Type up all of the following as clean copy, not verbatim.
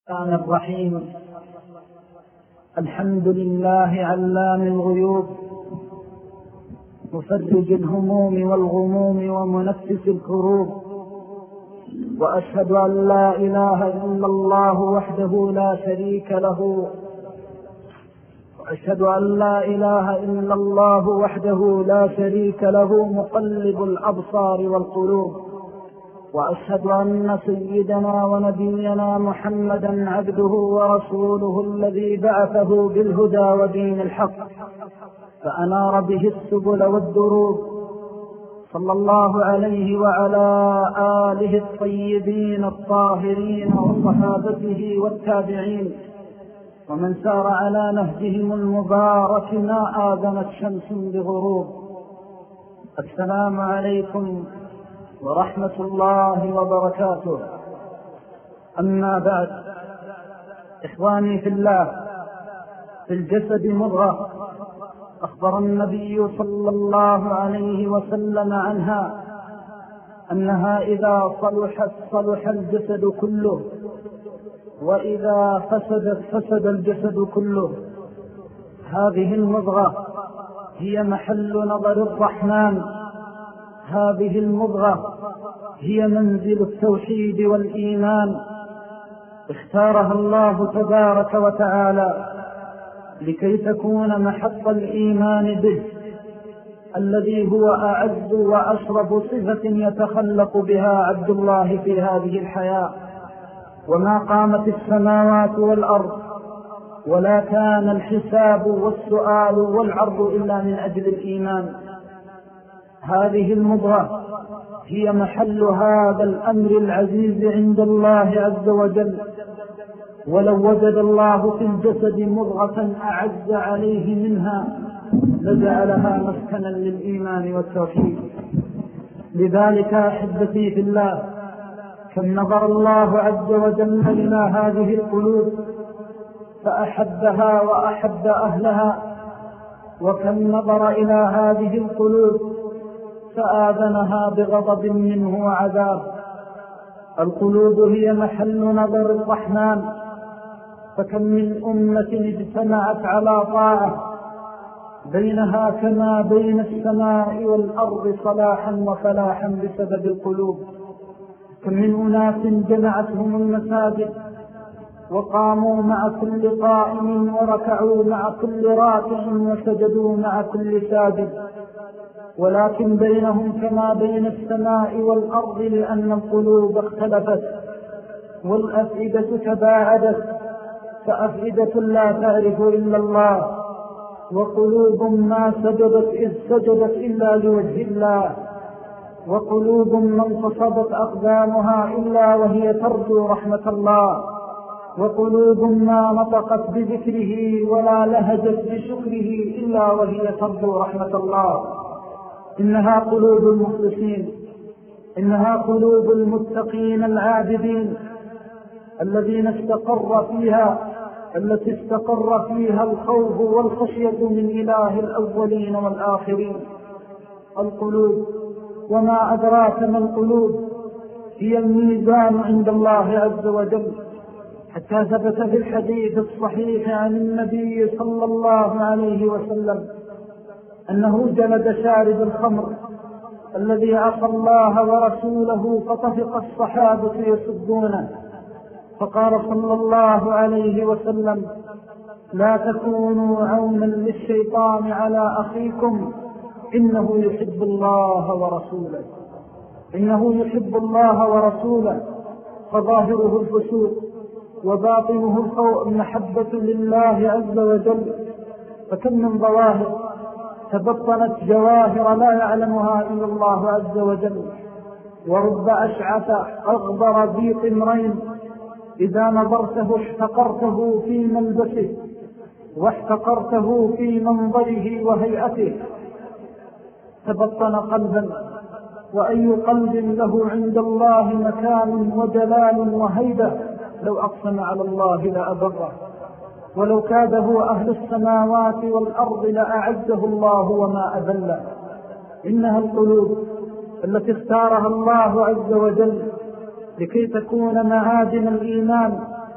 الرحمن الرحيم. الحمد لله علام الغيوب، مفرج الهموم والغموم ومنفس الكروب، وأشهد أن لا إله إلا الله وحده لا شريك له، وأشهد أن لا إله إلا الله وحده لا شريك له مقلب الأبصار والقلوب، وأشهد أن سيدنا ونبينا محمدا عبده ورسوله الذي بعثه بالهدى ودين الحق فأنار به السبل والدروب، صلى الله عليه وعلى آله الطيبين الطاهرين وصحابته والتابعين ومن سار على نهجهم المبارك ما آذنت شمس بغروب. السلام عليكم ورحمة الله وبركاته. أما بعد، إخواني في الله، في الجسد مضغة أخبر النبي صلى الله عليه وسلم عنها أنها إذا صلحت صلح الجسد كله، وإذا فسدت فسد الجسد كله. هذه المضغة هي محل نظر الرحمن، هذه المضغة هي منزل التوحيد والإيمان، اختارها الله تبارك وتعالى لكي تكون محط الإيمان به، الذي هو أعز وأشرف صفة يتخلق بها عبد الله في هذه الحياة. وما قامت السماوات والأرض ولا كان الحساب والسؤال والعرض إلا من أجل الإيمان. هذه المضغة هي محل هذا الأمر العزيز عند الله عز وجل، ولو وجد الله في الجسد مضغة أعز عليه منها لجعلها مسكنا للإيمان والتوحيد. لذلك أحبتي في الله، كم نظر الله عز وجل إلى هذه القلوب فأحبها وأحب أهلها، وكم نظر إلى هذه القلوب فآذنها بغضب منه وعذاب. القلوب هي محل نظر الرحمن، فكم من أمة اجتمعت على طاعة بينها كما بين السماء والأرض صلاحا وفلاحا بسبب القلوب. كم من أناس جمعتهم المساجد وقاموا مع كل قائم وركعوا مع كل راكع وسجدوا مع كل ساجد، ولكن بينهم كما بين السماء والأرض، لأن القلوب اختلفت والأفئدة تباعدت، فأفئدة لا تعرف إلا الله، وقلوب ما سجدت إذ سجدت إلا لوجه الله، وقلوب ما انتصبت أقدامها إلا وهي ترجو رحمة الله، وقلوب ما نطقت بذكره ولا لهجت بشكره إلا وهي ترجو رحمة الله. إنها قلوب المخلصين، إنها قلوب المتقين العابدين الذين التي استقر فيها الخوف والخشية من إله الأولين والآخرين. القلوب، وما أدراك ما القلوب، هي الميزان عند الله عز وجل، حتى ثبت في الحديث الصحيح عن النبي صلى الله عليه وسلم أنه جلد شارب الخمر الذي عصى الله ورسوله فطفق الصحابة يسدونه، فقال صلى الله عليه وسلم: لا تكونوا عونا للشيطان على أخيكم، إنه يحب الله ورسوله. إنه يحب الله ورسوله، فظاهره الفسوق وباطنه المحبة لله عز وجل. فكم من ظواهر تبطنت جواهر لا يعلمها إلا الله عز وجل، ورب أشعث أغبر ذي طمرين إذا نظرته احتقرته في ملبسه واحتقرته في منظره وهيئته. تبطن قلبا، وأي قلب له عند الله مكان وجلال وهيبة لو أقسم على الله لأبره، ولو كاده أهل السماوات والأرض لأعزه الله وما أذله. إنها القلوب التي اختارها الله عز وجل لكي تكون معادن الإيمان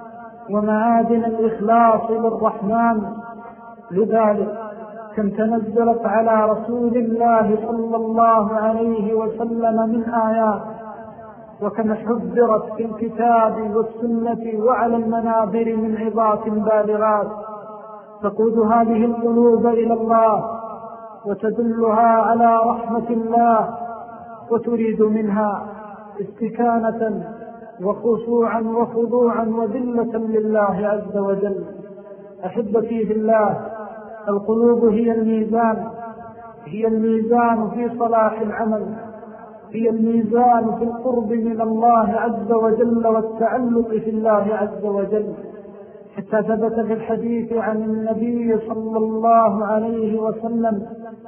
ومعادن الإخلاص للرحمن. لذلك كم تنزلت على رسول الله صلى الله عليه وسلم من آيات، وكم حذرت في الكتاب والسنة وعلى المنابر من عظات بالغات تقود هذه القلوب إلى الله وتدلها على رحمة الله، وتريد منها استكانة وخشوعا وخضوعا وذلة لله عز وجل. أحبتي في الله، القلوب هي الميزان في صلاح العمل، هي الميزان في القرب من الله عز وجل والتعلق في الله عز وجل. حتى ثبت في الحديث عن النبي صلى الله عليه وسلم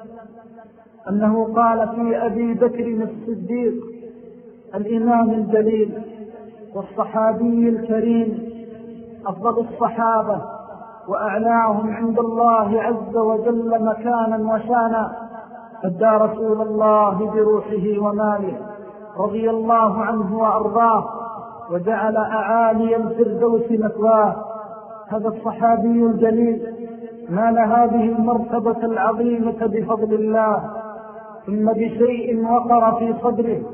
أنه قال في أبي بكر الصديق الإمام الجليل والصحابي الكريم أفضل الصحابة وأعلاهم عند الله عز وجل مكانا وشانا، أدى رسول الله بروحه وماله رضي الله عنه وأرضاه وجعل أعالي الفردوس مثواه. هذا الصحابي الجليل نال هذه المرتبة العظيمة بفضل الله، ثم بشيء وقر في صدره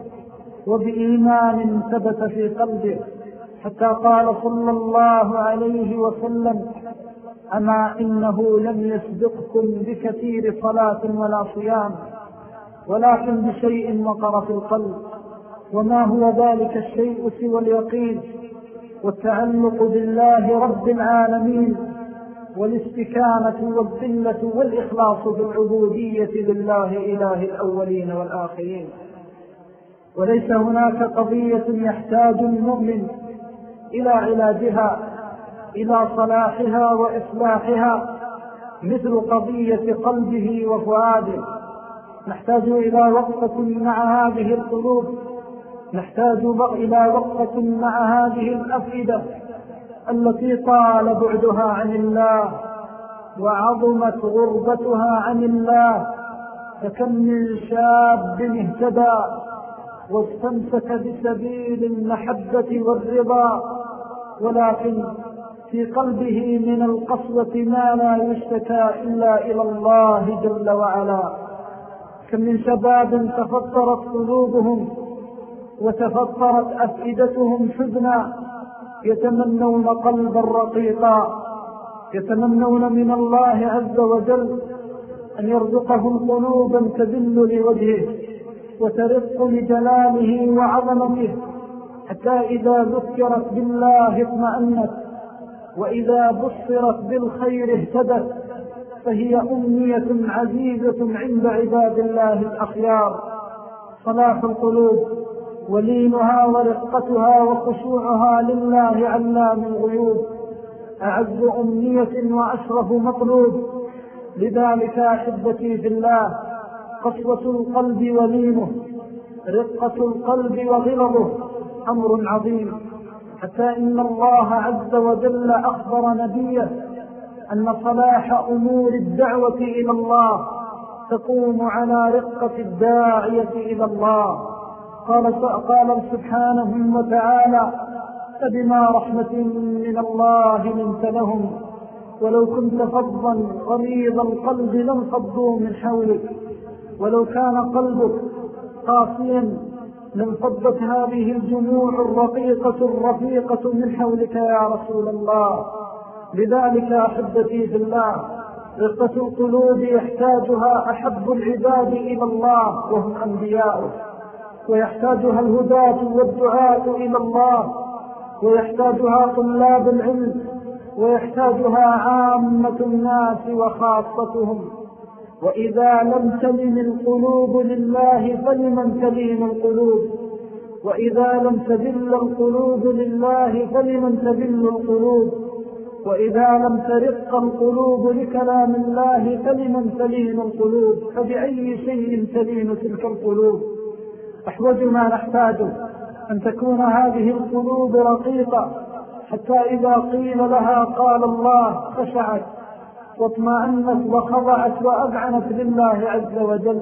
وبإيمان ثبت في قلبه، حتى قال صلى الله عليه وسلم: أما إنه لم يسبقكم بكثير صلاة ولا صيام، ولكن بشيء وقر في القلب. وما هو ذلك الشيء سوى اليقين والتعلق بالله رب العالمين والاستكانة والذلة والإخلاص بالعبودية لله إله الأولين والآخرين. وليس هناك قضية يحتاج المؤمن إلى علاجها، إلى صلاحها وإصلاحها، مثل قضية قلبه وفؤاده. نحتاج إلى وقفة مع هذه القلوب، نحتاج إلى وقفة مع هذه الأفئدة التي طال بعدها عن الله وعظمت غربتها عن الله. فكم من شاب اهتدى واستمسك بسبيل المحبة والرضا، ولكن في قلبه من القسوة ما لا يشتكى إلا إلى الله جل وعلا. كم من شباب تفطرت قلوبهم وتفطرت أفئدتهم حزنا، يتمنون قلبا رقيقا، يتمنون من الله عز وجل أن يرزقهم قلوبا تذل لوجهه وترق لجلاله وعظمته، حتى إذا ذكرت بالله اطمأنت، وإذا بصرت بالخير اهتدت. فهي أمنية عزيزة عند عباد الله الأخيار. صلاح القلوب ولينها ورقتها وخشوعها لله علام الغيوب أعز أمنية وأشرف مطلوب. لذلك أحبتي في الله، قسوة القلب ولينه، رقة القلب وغلظه أمر عظيم، حتى إن الله عز وجل أخبر نبيه أن صلاح أمور الدعوة إلى الله تقوم على رقة الداعية إلى الله. قال سبحانه وتعالى: فبما رحمة من الله لنت لهم، ولو كنت فظا غليظ القلب لانفضوا من حولك، ولو كان قلبك قاسيا لانفضت هذه الجموع الرقيقة الرفيقة من حولك يا رسول الله. لذلك أحبتي في الله، رقة القلوب يحتاجها أحب العباد إلى الله وهم أنبياؤه، ويحتاجها الهداة والدعاة إلى الله، ويحتاجها طلاب العلم، ويحتاجها عامة الناس وخاصتهم. وإذا لم تلن القلوب لله فلمن تلين القلوب، وإذا لم تذل القلوب لله فلمن تذل القلوب، وإذا لم ترق القلوب لكلام الله فلمن تلين القلوب. فبأي شيء تلين تلك القلوب؟ أحوج ما نحتاجه أن تكون هذه القلوب رقيقة، حتى إذا قيل لها قال الله خشعت واطمأنت وخضعت وأذعنت لله عز وجل.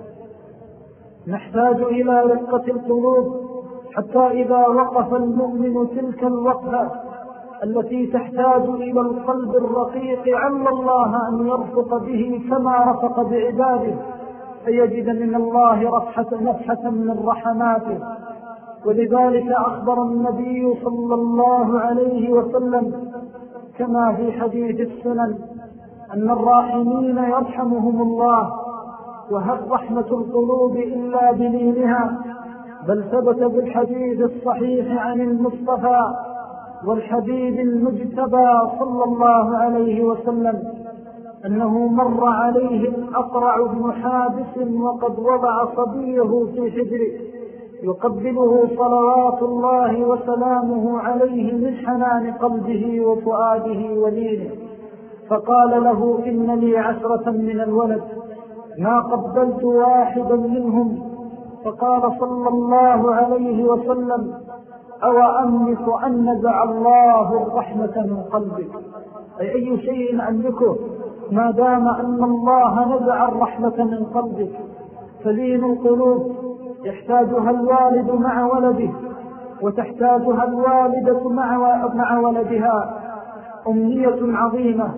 نحتاج إلى رقة القلوب حتى إذا وقف المؤمن تلك الوقفة التي تحتاج إلى القلب الرقيق عل الله أن يرفق به كما رفق بعباده فيجد من الله نفحة من رحماته. ولذلك أخبر النبي صلى الله عليه وسلم كما في حديث السنن أن الراحمين يرحمهم الله، وهل رحمة القلوب إلا بلينها؟ بل ثبت بالحديث الصحيح عن المصطفى والحبيب المجتبى صلى الله عليه وسلم أنه مر عليه الأقرع بن حابس وقد وضع صبيه في حجره يقبله صلوات الله وسلامه عليه من حنان قلبه وفؤاده ولينه، فقال له إن لي 10 من الولد ما قبلت واحدا منهم. فقال صلى الله عليه وسلم أو أملك أن نزع الله الرحمة من قلبك، أي شيء أملكه ما دام أن الله نزع الرحمة من قلبك. فلين القلوب يحتاجها الوالد مع ولده، وتحتاجها الوالدة مع ولدها، أمنية عظيمة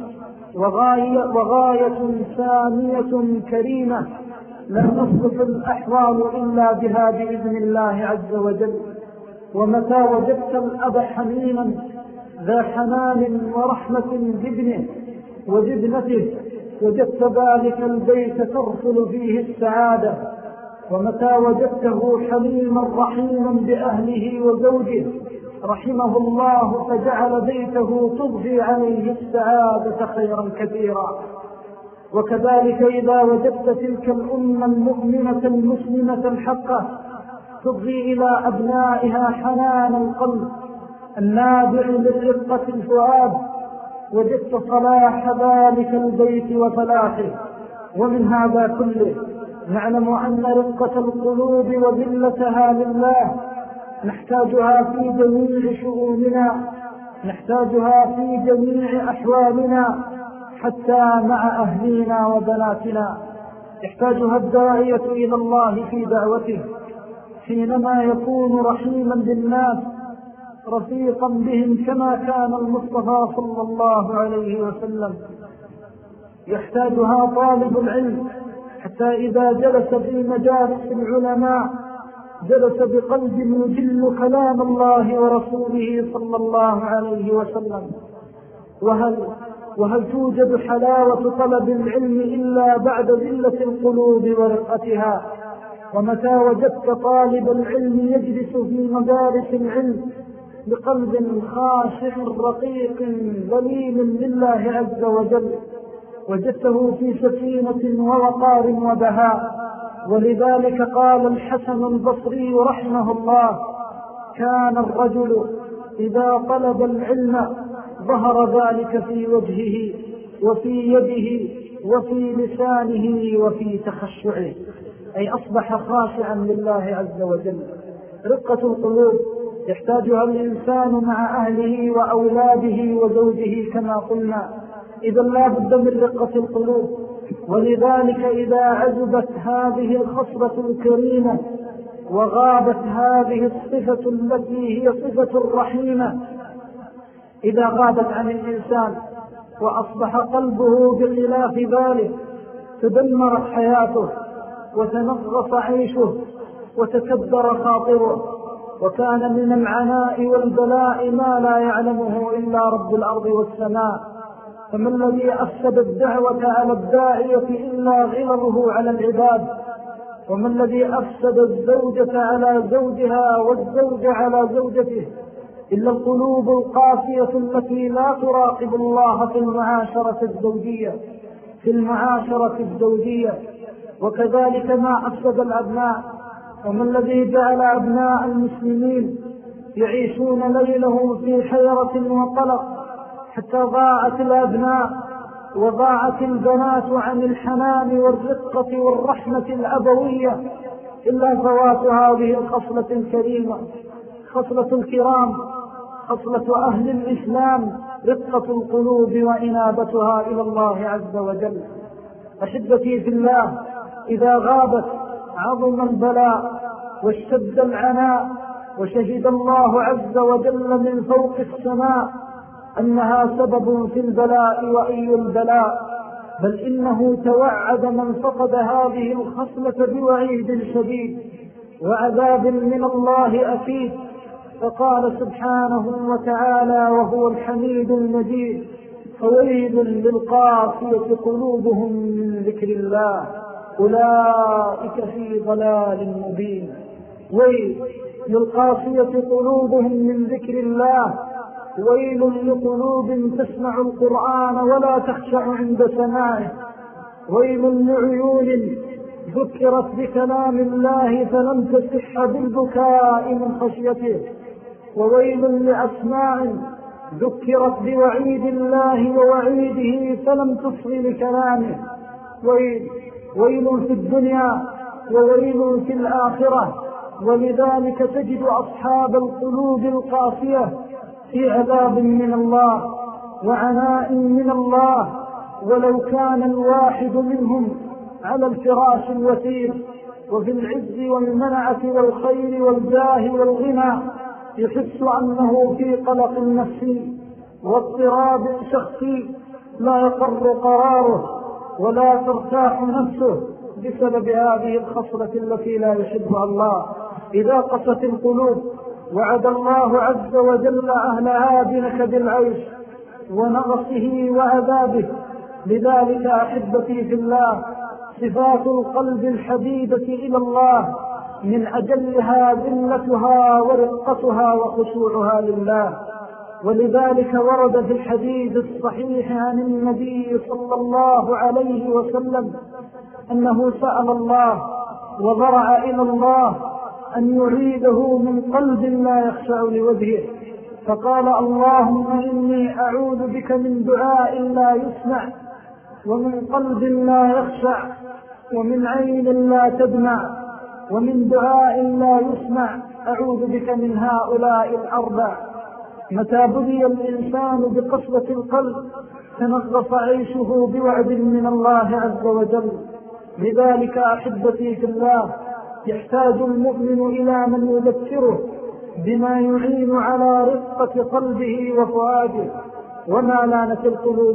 وغاية ثانية كريمة لا تصف الأحوال إلا بها بإذن الله عز وجل. ومتى وجدت الأب حنينا ذا حنان ورحمة بابنه وبابنته وجدت ذلك البيت ترسل فيه السعادة. ومتى وجدته حليما رحيما بأهله وزوجه رحمه الله فجعل بيته تضفي عليه السعادة خيرا كثيرا. وكذلك إذا وجدت تلك الأمة المؤمنة المسلمة الحقة تضفي إلى أبنائها حنان القلب النابع لرقة الفؤاد وجدت صلاح ذلك البيت وفلاحه. ومن هذا كله نعلم أن رقة القلوب وذلتها لله نحتاجها في جميع شؤوننا، نحتاجها في جميع أحوالنا حتى مع أهلنا وبناتنا. يحتاجها الداعية إلى الله في دعوته حينما يكون رحيما بالناس رفيقا بهم كما كان المصطفى صلى الله عليه وسلم. يحتاجها طالب العلم حتى إذا جلس في مجالس العلماء جلس بقلب يجل كلام الله ورسوله صلى الله عليه وسلم. وهل توجد حلاوة طلب العلم إلا بعد ذلة القلوب ورقتها؟ ومتى وجدت طالب العلم يجلس في مدارس العلم بقلب خاشع رقيق ذليل لله عز وجل وجدته في سكينة ووقار وبهاء. ولذلك قال الحسن البصري رحمه الله كان الرجل إذا طلب العلم ظهر ذلك في وجهه وفي يده وفي لسانه وفي تخشعه، أي أصبح خاشعا لله عز وجل. رقة القلوب يحتاجها الإنسان مع أهله وأولاده وزوجه كما قلنا، إذا لا بد من رقة القلوب. ولذلك إذا عزبت هذه الخصلة الكريمة وغابت هذه الصفة التي هي صفة الرحيمة، إذا غابت عن الإنسان وأصبح قلبه بخلاف ذلك تدمرت حياته وتنغص عيشه وتكدر خاطره، وكان من العناء والبلاء ما لا يعلمه إلا رب الأرض والسماء. فما الذي أفسد الدعوة على الداعية إلا غلظه على العباد؟ وما الذي أفسد الزوجة على زوجها والزوج على زوجته إلا القلوب القاسية التي لا تراقب الله في المعاشرة الزوجية. وكذلك ما أفسد الأبناء. وما الذي جعل أبناء المسلمين يعيشون ليلهم في حيرة وقلق حتى ضاعت الأبناء وضاعت البنات عن الحنان والرقة والرحمة الأبوية إلا فوات هذه الخصلة الكريمة، خصلة الكرام، خصلة أهل الإسلام، رقة القلوب وإنابتها إلى الله عز وجل. أحبتي في الله، إذا غابت عظم البلاء واشتد العناء وشهد الله عز وجل من فوق السماء أنها سبب في البلاء وأي البلاء، بل إنه توعد من فقد هذه الخصلة بوعيد شديد وعذاب من الله أكيد. فقال سبحانه وتعالى وهو الحميد المجيد: فويل للقاسية قلوبهم من ذكر الله أولئك في ضلال مبين. ويل للقاسية قلوبهم من ذكر الله، ويل لقلوب تسمع القرآن ولا تخشع عند سماعه، ويل لعيون ذكرت بكلام الله فلم تصح بالبكاء من خشيته، وويل لأسماع ذكرت بوعيد الله ووعيده فلم تصغي لكلامه. ويل في الدنيا وويل في الآخرة. ولذلك تجد أصحاب القلوب القاسية في عذاب من الله وعناء من الله، ولو كان الواحد منهم على الفراش الوثير وفي العز والمنعة والخير والجاه والغنى يحس أنه في قلق نفسي واضطراب شخصي لا يقر قراره ولا ترتاح نفسه بسبب هذه الخصلة التي لا يحبها الله. إذا قست القلوب وعد الله عز وجل أهلها بنكد العيش ونغصه وعذابه. لذلك أحبتي في الله صفات القلب الحبيبة إلى الله من أجلها ذلتها ورقتها وخشوعها لله. ولذلك ورد في الحديث الصحيح عن النبي صلى الله عليه وسلم أنه سأل الله وضرع إلى الله أن يعيده من قلب لا يخشع لوجهه، فقال: اللهم إني أعوذ بك من دعاء لا يسمع، ومن قلب لا يخشع، ومن عين لا تدمع، ومن دعاء لا يسمع. أعوذ بك من هؤلاء الأربع. متى بلي الإنسان بقسوة القلب تنغص عيشه بوعد من الله عز وجل. لذلك أحبتي في الله يحتاج المؤمن إلى من يذكره بما يعين على رقة قلبه وفؤاده. وما لانت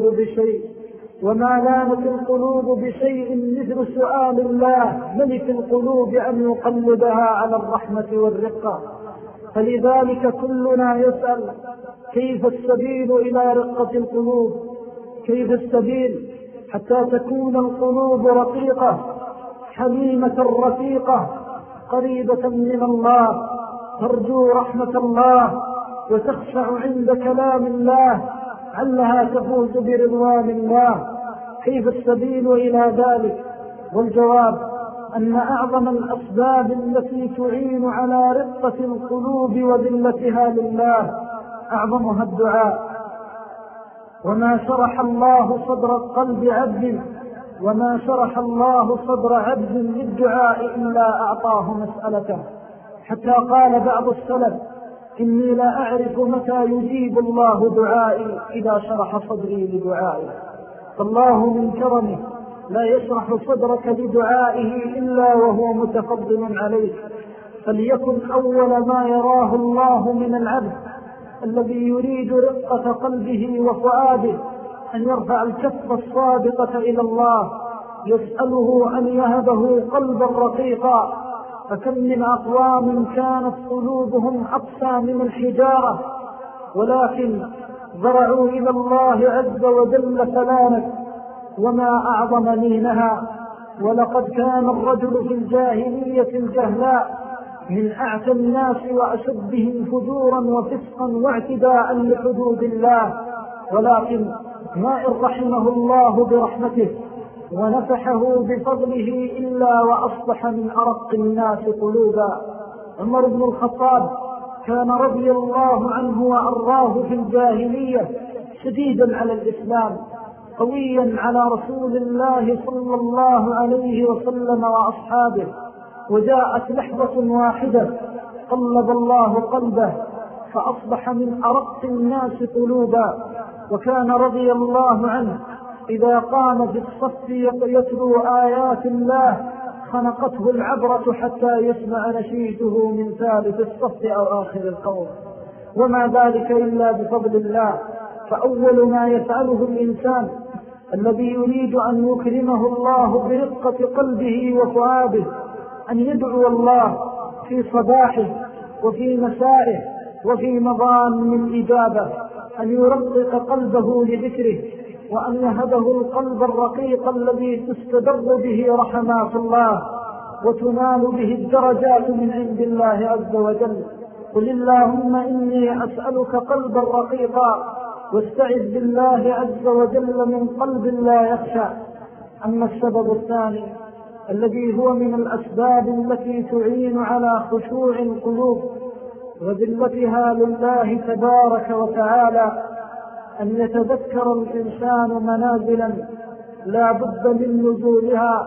القلوب بشيء مثل سؤال الله ملك القلوب أن يقلبها على الرحمة والرقة. فلذلك كلنا يسأل: كيف السبيل إلى رقة القلوب؟ كيف السبيل حتى تكون القلوب رقيقة حليمة رفيقة قريبة من الله، ترجو رحمة الله وتخشع عند كلام الله علها تفوز برضوان الله؟ كيف السبيل إلى ذلك؟ والجواب أن أعظم الأسباب التي تعين على رقة القلوب وذلتها لله أعظمها الدعاء. وما شرح الله صدر عبد للدعاء إلا أعطاه مسألته، حتى قال بعض السلف: إني لا أعرف متى يجيب الله دعائي إذا شرح صدري لدعائي. فالله من كرمه لا يشرح صدرك لدعائه إلا وهو متفضل عليك. فليكن أول ما يراه الله من العبد الذي يريد رقة قلبه وفؤاده أن يرفع الكف الصادقة إلى الله يسأله أن يهبه قلبا رقيقا. فكم من أقوام كانت قلوبهم أقسى من الحجارة ولكن ضرعوا إلى الله عز وجل فلانت، وما أعظم لينها. ولقد كان الرجل في الجاهلية الجهلاء من أعتى الناس وأشدهم فجورا وفسقا واعتداء لحدود الله، ولكن ما إن رحمه الله برحمته ونفحه بفضله إلا وأصبح من أرق الناس قلوبا. عمر بن الخطاب كان رضي الله عنه وأرضاه في الجاهلية شديدا على الإسلام، قويا على رسول الله صلى الله عليه وسلم وأصحابه. وجاءت لحظة واحدة قلب الله قلبه فأصبح من أرق الناس قلوبا. وكان رضي الله عنه إذا قام في الصف يتلو آيات الله خنقته العبرة حتى يسمع نشيده من ثالث الصف أو آخر القوم، وما ذلك إلا بفضل الله. فأول ما يفعله الإنسان الذي يريد أن يكرمه الله برقة قلبه وفؤاده أن يدعو الله في صباحه وفي مسائه وفي مظان الإجابة، أن يرقق قلبه لذكره، وأن يهبه القلب الرقيق الذي تستدر به رحمات الله وتنال به الدرجات من عند الله عز وجل. قل اللهم إني أسألك قلبا رقيقا، واستعذ بالله عز وجل من قلب لا يخشى. أما السبب الثاني الذي هو من الأسباب التي تعين على خشوع القلوب وذلتها لله تبارك وتعالى، أن يتذكر الإنسان منازلا لا بد من نزولها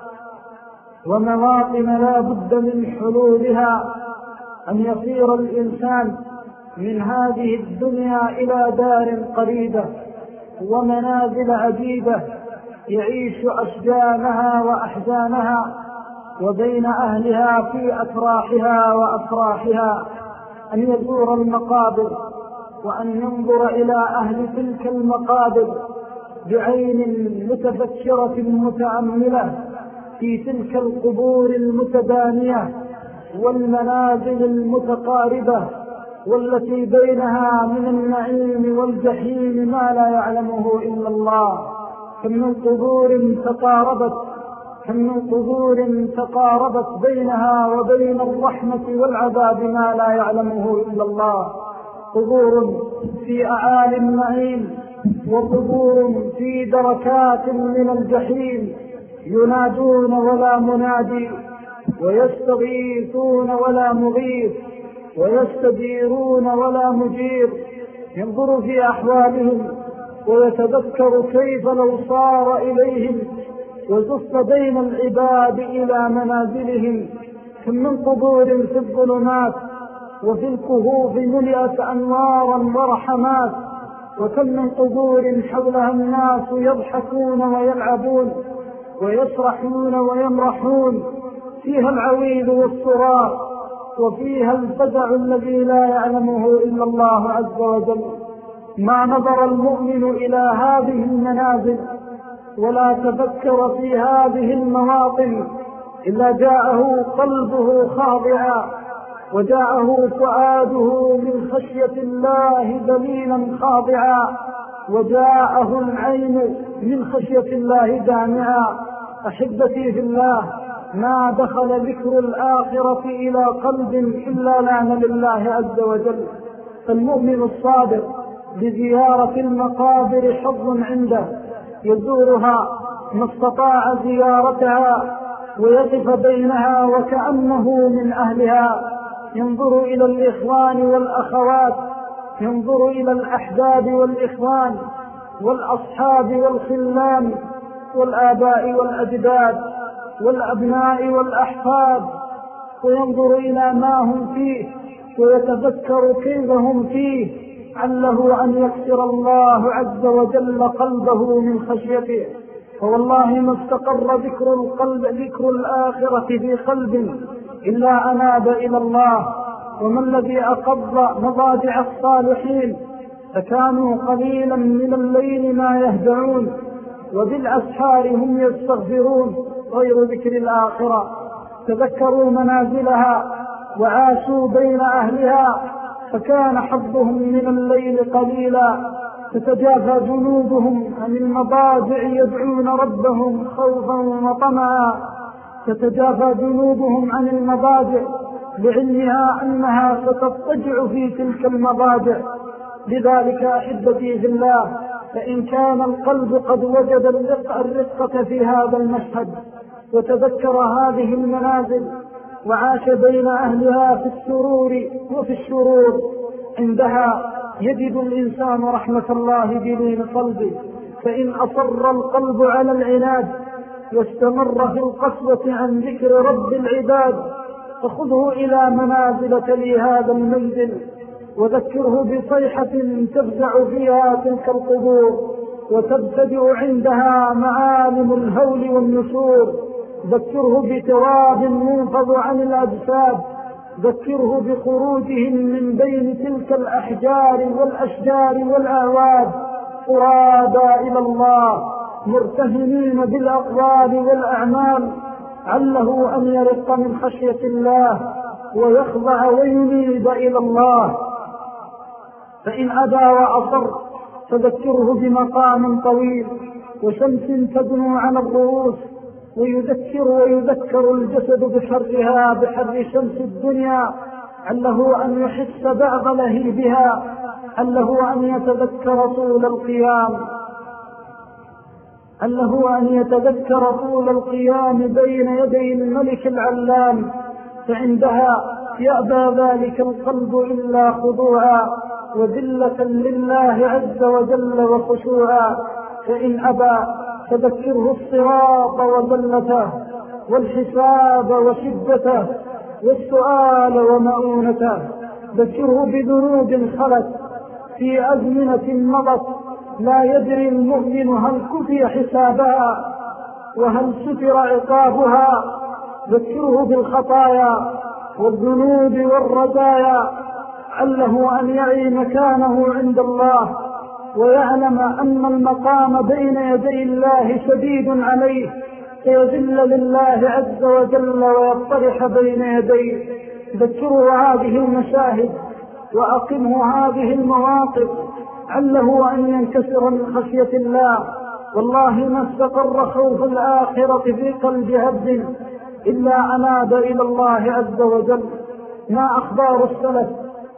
ومواطن لا بد من حلولها، أن يصير الإنسان من هذه الدنيا إلى دار قريبة ومنازل عجيبة يعيش أشجانها وأحزانها وبين أهلها في أتراحها وأفراحها، أن يزور المقابر وأن ينظر إلى أهل تلك المقابر بعين متفكرة متأملة في تلك القبور المتدانية والمنازل المتقاربة والتي بينها من النعيم والجحيم ما لا يعلمه إلا الله. كم من قبور تقاربت بينها وبين الرحمة والعذاب ما لا يعلمه إلا الله. قبور في أعالي النعيم وقبور في دركات من الجحيم، ينادون ولا منادي، ويستغيثون ولا مغيث، ويستجيرون ولا مجير. ينظر في أحوالهم ويتذكر كيف لو صار إليهم وزف بين العباد إلى منازلهم. كم من قبور في الظلمات وفي الكهوف ملئت أنوارا ورحمات، وكم من قبور حولها الناس يضحكون ويلعبون ويسرحون ويمرحون، فيها العويل والصراخ وفيها الفزع الذي لا يعلمه إلا الله عز وجل. ما نظر المؤمن إلى هذه المنازل ولا تفكر في هذه المواطن إلا جاءه قلبه خاضعا، وجاءه فؤاده من خشية الله دليلا خاضعا، وجاءه العين من خشية الله دامعا. أحبتي في الله، ما دخل ذكر الآخرة إلى قلب إلا لان لله عز وجل. فالمؤمن الصادق بزيارة المقابر حظ عنده، يزورها ما استطاع زيارتها ويقف بينها وكأنه من أهلها، ينظر إلى الإخوان والأخوات، ينظر إلى الأحباب والإخوان والأصحاب والخلان والآباء والأجداد والأبناء والأحفاد، وينظر إلى ما هم فيه ويتذكر كيف هم فيه، عله أن يكسر الله عز وجل قلبه من خشيته. فوالله ما استقر ذكر الآخرة في قلب إلا أناب إلى الله. وما الذي أقض مضاجع الصالحين فكانوا قليلا من الليل ما يهدعون وبالأسحار هم يستغفرون، غير ذكر الآخرة. تذكروا منازلها وعاشوا بين أهلها فكان حظهم من الليل قليلا. تتجافى جنوبهم عن المضاجع يدعون ربهم خوفا وطمعا، تتجافى جنوبهم عن المضاجع لعلمها أنها ستضطجع في تلك المضاجع. لذلك أحبتي في الله، فإن كان القلب قد وجد الرقة في هذا المشهد وتذكر هذه المنازل وعاش بين أهلها في السرور وفي الشرور، عندها يجد الإنسان رحمة الله بلين قلبه. فإن أصر القلب على العناد واستمر في القسوة عن ذكر رب العباد فخذه إلى منازل تلي هذا المنزل، وذكره بصيحة تفزع فيها تلك القبور وتبتدئ عندها معالم الهول والنشور. ذكره بتراب منفض عن الأجساد ذكره بخروجهم من بين تلك الأحجار والأشجار والأعواد قرابا إلى الله مرتهنين بالأقوال والأعمال، عله أن يرق من خشية الله ويخضع وينيب إلى الله. فإن أبى وأصر فذكره بمقام طويل وشمس تدنو على الرؤوس، ويذكر الجسد بحرها بحر شمس الدنيا، عله أن يحس بعض لهيبها، عله أن يتذكر طول القيام بين يدي الملك العلام، فعندها يأبى ذلك القلب إلا خضوعا وذلة لله عز وجل وخشوعا. فإن أبى فذكره الصراط وذلته والحساب وشدته والسؤال ومؤونته. ذكره بذنوب خلت في أزمنة مضت لا يدري المؤمن هل كفي حسابها وهل ستر عقابها. ذكره بالخطايا والذنوب والرزايا، عله أن يعي مكانه عند الله ويعلم أن المقام بين يدي الله شديد عليه، فيذل لله عز وجل ويطرح بين يديه. ذكره هذه المشاهد وأقمه هذه المواقف، عله أن ينكسر من خشية الله. والله ما استقر خوف الآخرة في قلب عبد إلا أناب إلى الله عز وجل. ما أخبار السلف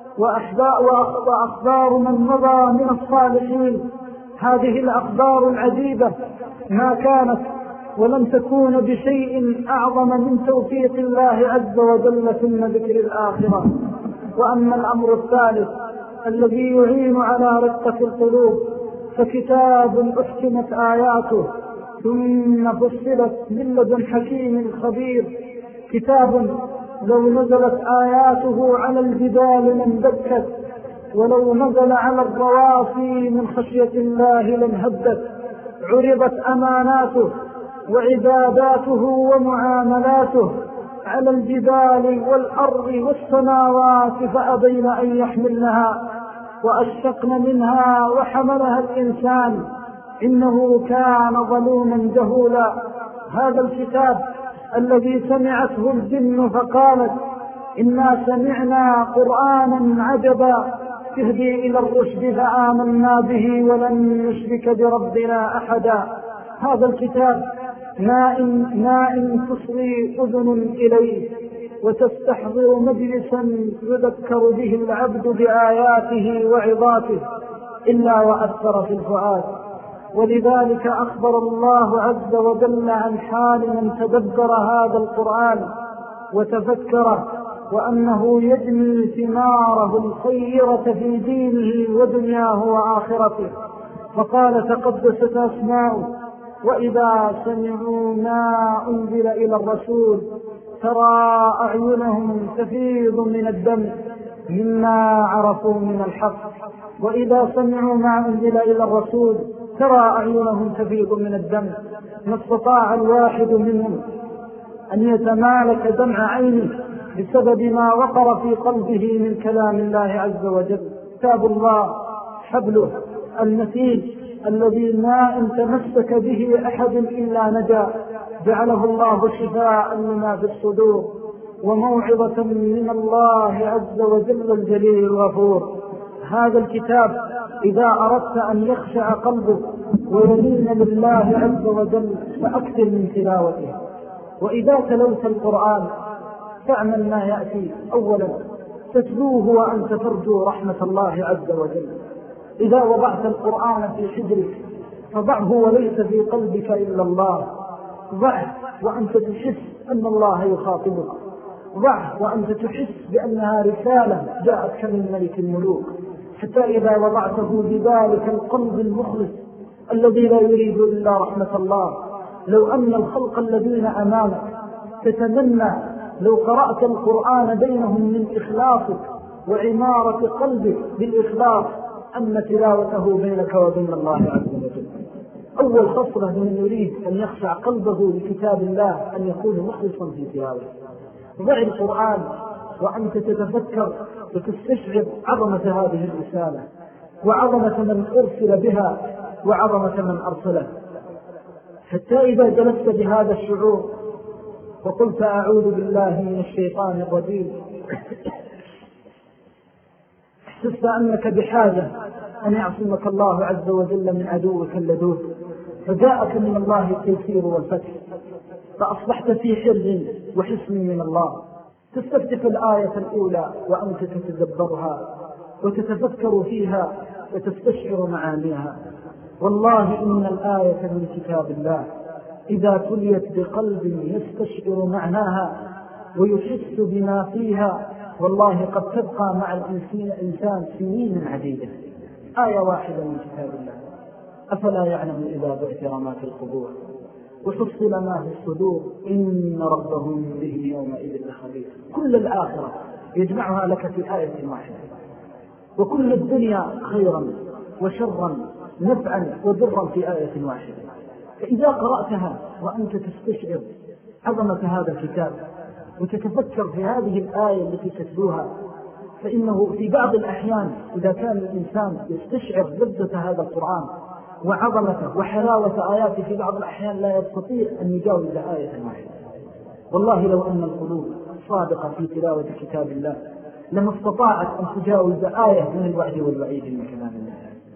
وأخبار من مضى من الصالحين، هذه الأخبار العجيبة ما كانت ولم تكون بشيء أعظم من توفيق الله عز وجل ثم ذكر الآخرة. وأما الأمر الثالث الذي يعين على رقة القلوب فكتاب أحكمت آياته ثم فصلت من لدن حكيم خبير، كتاب لو نزلت آياته على الجبال لانبكت، ولو نزل على الرواسي من خشية الله لانهدت. عرضت أماناته وعباداته ومعاملاته على الجبال والأرض والسماوات فأبين أن يحملنها وأشفقن منها وحملها الإنسان إنه كان ظلوما جهولا. هذا الكتاب الذي سمعته الجن فقالت إنا سمعنا قرآنا عجبا يهدي إلى الرشد فآمنا به ولن نشرك بربنا أحدا. هذا الكتاب نائم تصغي أذن إليه وتستحضر مجلسا يذكر به العبد بآياته وعظاته إلا وأثر في الفؤاد. ولذلك أخبر الله عز وجل عن حال من تدبر هذا القرآن وتفكره، وأنه يجني ثماره الخيرة في دينه ودنياه وآخرته. فقال تقدست أسماؤه وإذا سمعوا ما أنزل إلى الرسول ترى أعينهم تفيض من الدم مما عرفوا من الحق. وإذا سمعوا ما أنزل إلى الرسول ترى أعينهم تفيض من الدم. ما استطاع الواحد منهم أن يتمالك دمع عينه بسبب ما وقر في قلبه من كلام الله عز وجل. كتاب الله حبله المتين الذي ما إن تمسك به أحد إلا نجا، جعله الله شفاء لما في الصدور وموعظة من الله عز وجل الجليل الغفور. هذا الكتاب إذا أردت أن يخشع قلبك ويلين لله عز وجل فأكثر من تلاوته. وإذا تلوت القرآن فاعمل ما يأتي. أولا تتلوه وأنت ترجو رحمة الله عز وجل. إذا وضعت القرآن في حجرك فضعه وليس في قلبك إلا الله. ضعه وأنت تحس أن الله يخاطبك، ضعه وأنت تحس بأنها رسالة جاءتك من ملك الملوك. حتى إذا وضعته بذلك القلب المخلص الذي لا يريد إلا رحمة الله، لو أن الخلق الذين أمامك تتمنى لو قرأت القرآن بينهم من إخلاصك وعمارة قلبك بالإخلاص أن تلاوته بينك وبين الله عز وجل. أول خصلة من يريد أن يخشع قلبه لكتاب الله أن يكون مخلصا في تلاوته. ضع القرآن وأنت تتفكر وتستشعر عظمة هذه الرسالة وعظمة من أرسل بها وعظمة من أرسله، حتى إذا جلست بهذا الشعور وقلت أعوذ بالله من الشيطان الرجيم احسست أنك بحاجة أن يعصمك الله عز وجل من عدوك اللدود، فجاءك من الله التيسير والفتح، فأصبحت في حرز وحسن من الله، تستفتح الآية الأولى وأنت تتدبرها وتتفكر فيها وتستشعر معانيها. والله إن الآية من كتاب الله إذا تليت بقلب يستشعر معناها ويحس بما فيها والله قد تبقى مع الإنسان سنين عديدة. آية واحدة من كتاب الله، أفلا يعلم إذا بعثر ما في القبور وحصل ما في الصدور إن ربهم به يومئذ لخبير. كل الآخرة يجمعها لك في آية واحدة، وكل الدنيا خيرا وشرا نفعا وضرا في آية واحدة. فإذا قرأتها وأنت تستشعر عظمة هذا الكتاب وتتفكر في هذه الآية التي تتلوها، فإنه في بعض الأحيان إذا كان الإنسان يستشعر لذة هذا القرآن وعظمته وحلاوة آياته في بعض الأحيان لا يستطيع أن يجاوز آية واحدة. والله لو أن القلوب صادقة في تلاوة كتاب الله لما استطاعت أن تجاوز آية من الوعد والوعيد من كلام الله.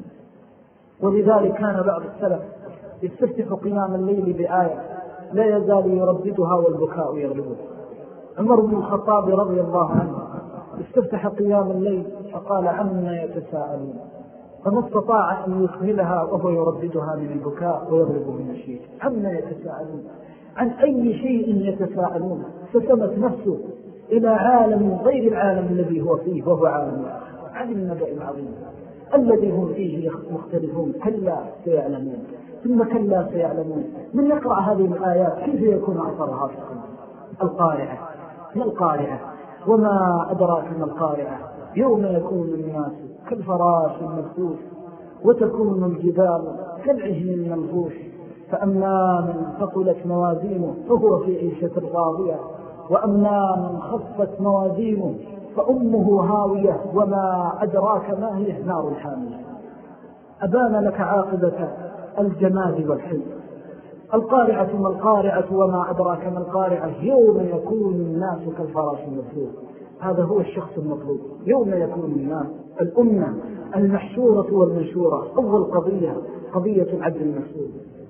ولذلك كان بعض السلف يستفتح قيام الليل بآية لا يزال يرددها والبكاء يغلبه. عمر بن الخطاب رضي الله عنه استفتح قيام الليل فقال عما يتساءلون، فما استطاع أن يكملها وهو يرددها من البكاء ويغلبه من الشيء. عما يتساءلون، عن أي شيء يتساءلون؟ فسمت نفسه إلى عالم غير العالم الذي هو فيه وهو عالم عن النبأ العظيم الذي هم فيه مختلفون. كلا سيعلمون ثم كلا سيعلمون. من يقرأ هذه الآيات كيف يكون أثرها في القلب؟ القارعة. ما القارعة؟ وما أدراك ما القارعة؟ يوم يكون الناس كالفراش المبثوث وتكون الجبال كالعهن المنفوش، فأما من ثقلت موازينه فهو في عيشة راضية وأما من خفت موازينه فأمه هاوية وما أدراك ما هي نار الحامية. أبان لك عاقبة الجماد والحي. القارعة ما القارعة وما أدراك ما القارعة يوم يكون الناس كالفراش المبثوث. هذا هو الشخص المطلوب. يوم يكون الناس الأمة المحشورة والمنشورة. أول قضية العدل المسؤول.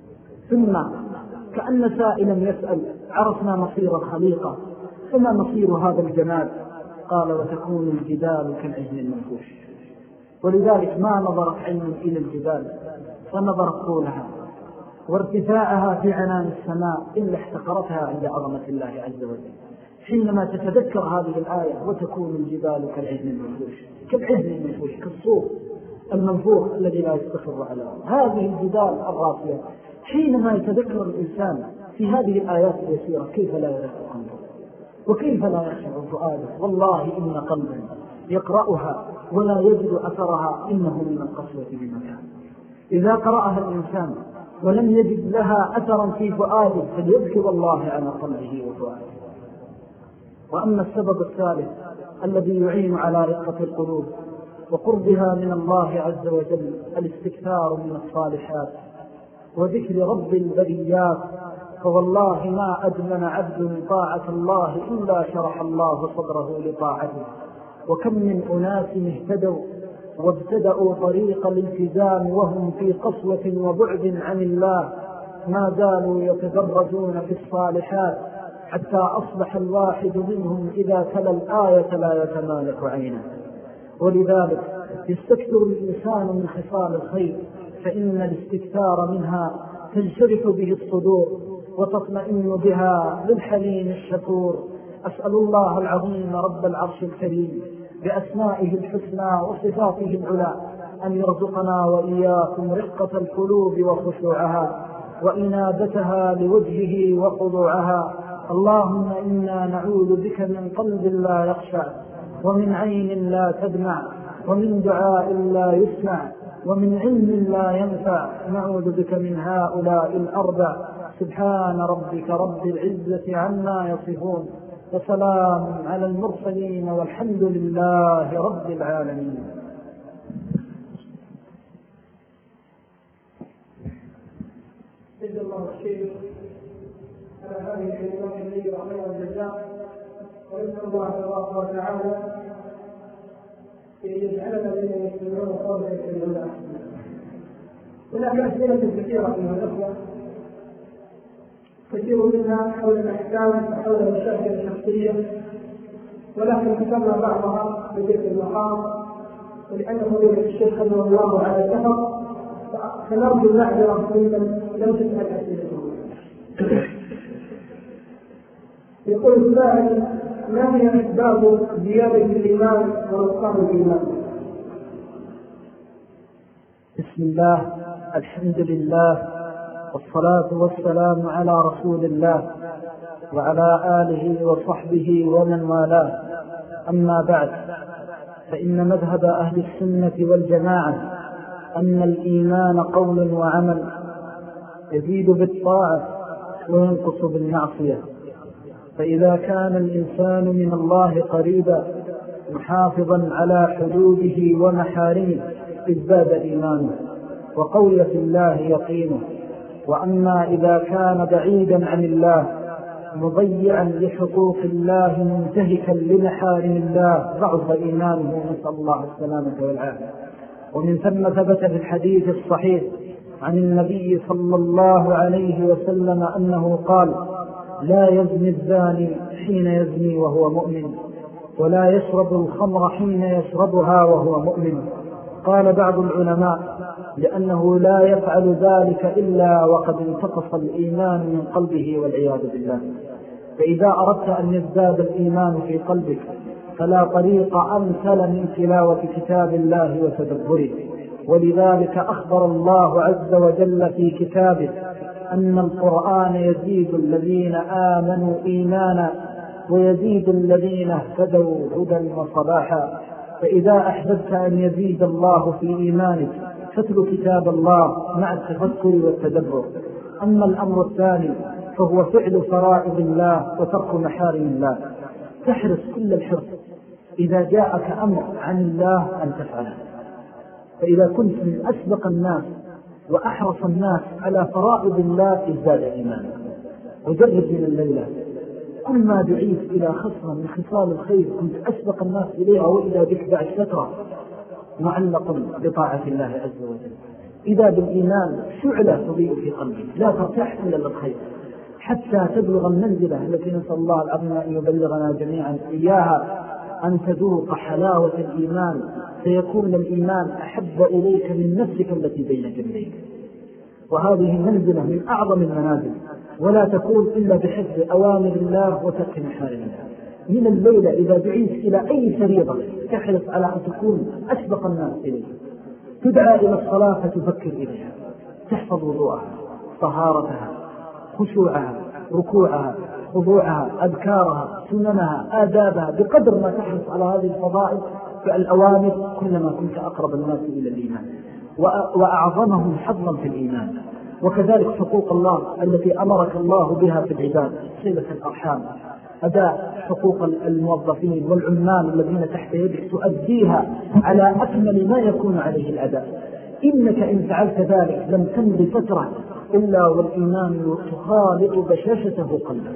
ثم كأن سائلا يسأل عرفنا مصير الخليقة فما مصير هذا الجماد؟ قال وتكون الجبال كالعهن المنفوش. ولذلك ما نظرت عين إلى الجبال فنظرت طولها وارتفاعها في عنان السماء إلا احتقرتها عند عظمة الله عز وجل. حينما تتذكر هذه الآية وتكون الجبال كالعهن المنفوش، كالعهن المنفوش كالصوف المنفوخ الذي لا يستقر على هذه الجبال الراسية. حينما يتذكر الإنسان في هذه الآيات اليسيرة كيف لا يرفع قلبه وكيف لا يخشع فؤاده. والله إن قلبا يقرأها ولا يجد أثرها إنه من القسوة بمكان. إذا قرأها الإنسان ولم يجد لها أثرا في فؤاده فليذكر الله على قلبه وفؤاده. وأما السبب الثالث الذي يعين على رقة القلوب وقربها من الله عز وجل الاستكثار من الصالحات وذكر رب البريات. فوالله ما أدمن عبد طاعة الله إلا شرح الله صدره لطاعته. وكم من أناس اهتدوا وابتدأوا طريق الالتزام وهم في قسوة وبعد عن الله ما زالوا يتدرجون في الصالحات حتى أصبح الواحد منهم إذا تلا الآية لا يتمالك عينه. ولذلك يستكثر الإنسان من خصال الخير فإن الاستكثار منها تنشرح به الصدور وتطمئن بها للحليم الشكور. أسأل الله العظيم رب العرش الكريم بأسمائه الحسنى وصفاته العلى أن يرزقنا وإياكم رقة القلوب وخشوعها وإنابتها لوجهه وخضوعها. اللهم إنا نعوذ بك من قلب لا يخشع ومن عين لا تدمع ومن دعاء لا يسمع ومن علم لا ينفع. نعوذ بك من هؤلاء الأربع. سبحان ربك رب العزة عما يصفون وسلام على المرسلين والحمد لله رب العالمين. جزا الله الشيخ على هذه الكلمات الطيبة خير الجزاء، ونسأل الله تبارك وتعالى أن يجعلنا ممن يستمعون قولا يتبعون أحسنه. هناك أسئلة كثيرة من الأخوة، كثير منها حول الأحكام وحول المشاكل الشخصية، ولكن ذكرنا بعضها بذكر المقام، ولأن فضيلة الشيخ رحمه الله على سفر فنرجو المعذرة ممن لم تسأل أسئلته. يقول السائل: ما هي أسباب زيادة الإيمان ونقصان الإيمان؟ بسم الله، الحمد لله، والصلاة والسلام على رسول الله وعلى آله وصحبه ومن والاه. أما بعد، فإن مذهب أهل السنة والجماعة أن الإيمان قول وعمل، يزيد بالطاعة وينقص بالمعصية. فإذا كان الإنسان من الله قريبا محافظا على حدوده ومحارمه ازداد إيمانه وقوي في الله يقينه. وأما إذا كان بعيدا عن الله مضيعا لحقوق الله منتهكا لمحارم الله ضعف إيمانه، نسأل الله السلامة والعافية. ومن ثم ثبت في الحديث الصحيح عن النبي صلى الله عليه وسلم أنه قال: لا يزني الزاني حين يزني وهو مؤمن، ولا يشرب الخمر حين يشربها وهو مؤمن. قال بعض العلماء: لأنه لا يفعل ذلك إلا وقد انتقص الإيمان من قلبه والعياذ بالله. فإذا أردت أن يزداد الإيمان في قلبك فلا طريق أمثل من تلاوة كتاب الله وتدبره. ولذلك أخبر الله عز وجل في كتابه أن القرآن يزيد الذين آمنوا إيمانا ويزيد الذين اهتدوا هدى وصلاحا. فإذا أحببت أن يزيد الله في إيمانك فاتل كتاب الله مع التفكر والتدبر. أما الأمر الثاني فهو فعل فرائض الله وترك محارم الله. تحرص كل الحرص إذا جاءك أمر عن الله أن تفعله. فإذا كنت من أسبق الناس وأحرص الناس على فرائض الله ازداد إيمانك. وجرب من الليلة كل ما دعيت إلى خصلة من خصال الخير كنت أسبق الناس إليها، وإذا بك بعد فترة معلق بطاعة الله عز وجل. إذا بالإيمان شعلة تضيء في قلبك لا ترتاح إلا للخير حتى تبلغ المنزلة التي نسأل الله العظيم أن يبلغنا جميعا إياها، أن تذوق حلاوة الإيمان، فيكون الإيمان أحب إليك من نفسك التي بين جنبيك. وهذه منزلة من أعظم المنازل، ولا تكون إلا بحفظ أوامر الله وترك محارم الله. من الليلة إذا دعيت إلى أي فريضة تحرص على أن تكون أسبق الناس إليه. تدعى إلى الصلاة فتفكر إليها، تحفظ وضوءها، طهارتها، خشوعها، ركوعها، خضوعها، أذكارها، سننها، آدابها. بقدر ما تحرص على هذه الفضائل فالأوامر كلما كنت أقرب الناس إلى الإيمان وأعظمهم حظا في الإيمان. وكذلك حقوق الله التي أمرك الله بها في العباد، صلة الأرحام، أداء حقوق الموظفين والعمال الذين تحت يدك تؤديها على أكمل ما يكون عليه الأداء. إنك إن فعلت ذلك لم تمضي فترة إلا والإيمان تخالط بشاشته قلبك.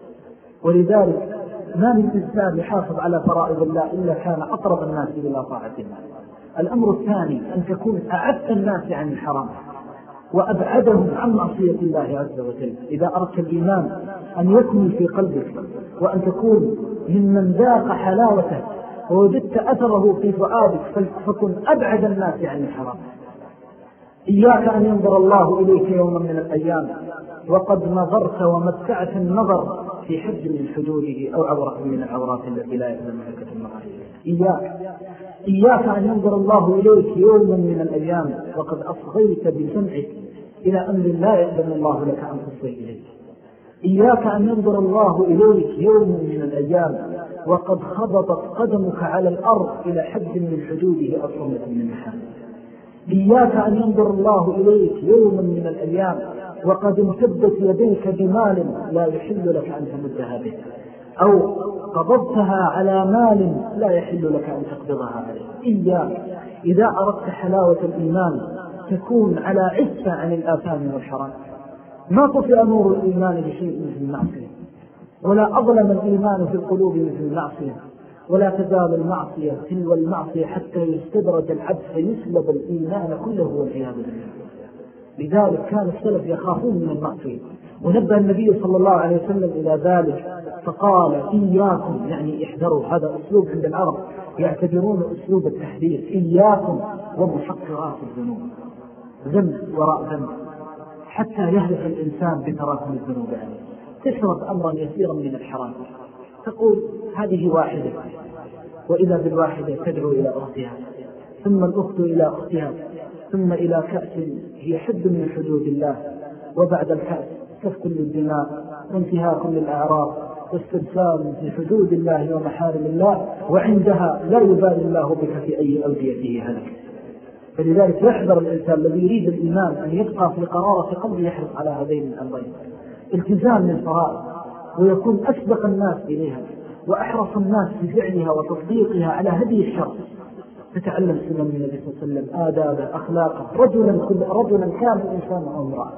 ولذلك ما من إنسان يحافظ على فرائض الله إلا كان أقرب الناس إلى طاعة الله. الأمر الثاني أن تكون أعد الناس عن الحرام وأبعدهم عن معصية الله عز وجل. إذا أردت الإيمان أن يكون في قلبك وأن تكون ممن ذاق حلاوته ووجدت أثره في فؤادك فكن أبعد الناس عن الحرام. إياك أن ينظر الله إليك يوما من الأيام وقد نظرت ومتعت النظر في حد من حدوده أو عورة من العورات التي لا يأذن ملكة المغارب. إياك أن ينظر الله إليك يوما من الأيام وقد أصغيت بسمعك إلى أمر لا يأذن الله لك أن تصغي إليك. إياك أن ينظر الله إليك يوما من الأيام وقد خبطت قدمك على الأرض إلى حد من حدوده أصغمة من محامل. إياك أن ينظر الله إليك يوما من الأيام وقد امتدت يديك بمال لا يحل لك أن تمدها به. أو قبضتها على مال لا يحل لك أن تقبضها عليه. إياك إذا أردت حلاوة الإيمان تكون على عفة عن الآثام والحرام. ما طفئ نور الإيمان بشيء مثل المعصية، ولا أظلم الإيمان في القلوب مثل المعصية، ولا تزال المعصية تلو المعصية حتى يستدرج العبد فيسلب الإيمان كله والعياذ بالله. لذلك كان السلف يخافون من المعصية، ونبه النبي صلى الله عليه وسلم إلى ذلك فقال إياكم، يعني احذروا. هذا أسلوب عند العرب يعتبرون أسلوب التحذير، إياكم ومحقرات الذنوب، ذنب وراء ذنب، حتى يهلك الإنسان بتراكم الذنوب عليه. تشرب أمرا يسيرا من الحرام تقول هذه واحدة، وإذا بالواحدة تدعو إلى أختها، ثم الأخت إلى أختها، ثم إلى كأس هي حد من حدود الله، وبعد الكأس سفك للدماء وانتهاك للأعراض واستبسال في حدود الله ومحارم الله، وعندها لا يبالي الله بك في أي أوديته هلك. فلذلك يحذر الإنسان الذي يريد الإيمان أن يبقى في قرارة قلبه يحرص على هذين الأمرين: التزام للفرائض ويكون أسبق الناس إليها وأحرص الناس بفعلها وتطبيقها على هدي الشرع. تتعلم سنن من النبي صلى الله عليه وسلم، آدابه، أخلاقه، رجلا كان الإنسان أو امرأة،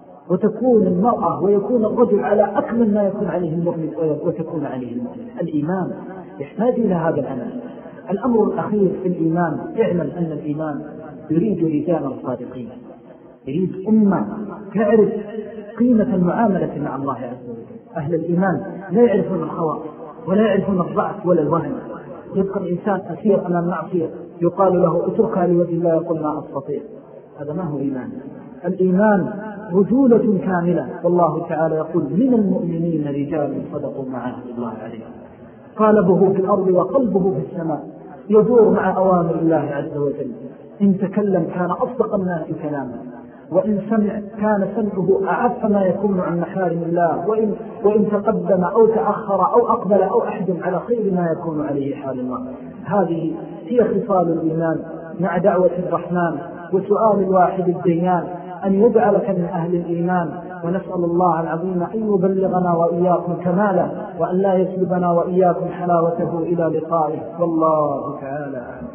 وتكون المرأة ويكون الرجل على أكمل ما يكون عليه المؤمن وتكون عليه المؤمن. الإيمان يحتاج إلى هذا العمل. الأمر الأخير في الإيمان: اعلم أن الإيمان يريد رجالا صادقين، يريد أمة تعرف قيمة المعاملة مع الله عز وجل. أهل الإيمان لا يعرفون الخواطر ولا يعرفون الضعف ولا الوهن. يبقى الإنسان أسير أمام معصية يقال له اتركها لوجه الله يقول ما أستطيع. هذا ما هو إيمان. الإيمان رجولة كاملة، والله تعالى يقول: من المؤمنين رجال صدقوا ما عاهدوا الله عليه، قلبه في الأرض وقلبه في السماء، يدور مع أوامر الله عز وجل. إن تكلم كان أصدق الناس كلاما، وإن سمع كان سمعه أعف ما يكون عن محارم الله، وإن تقدم أو تأخر أو أقبل أو أحجم على خير ما يكون عليه حال الله. هذه هي خصال الإيمان مع دعوة الرحمن وسؤال الواحد الديان أن يجعلك من أهل الإيمان. ونسأل الله العظيم أن يبلغنا وإياكم كماله، وأن لا يسلبنا وإياكم حلاوته إلى لقائه، والله تعالى أعلم.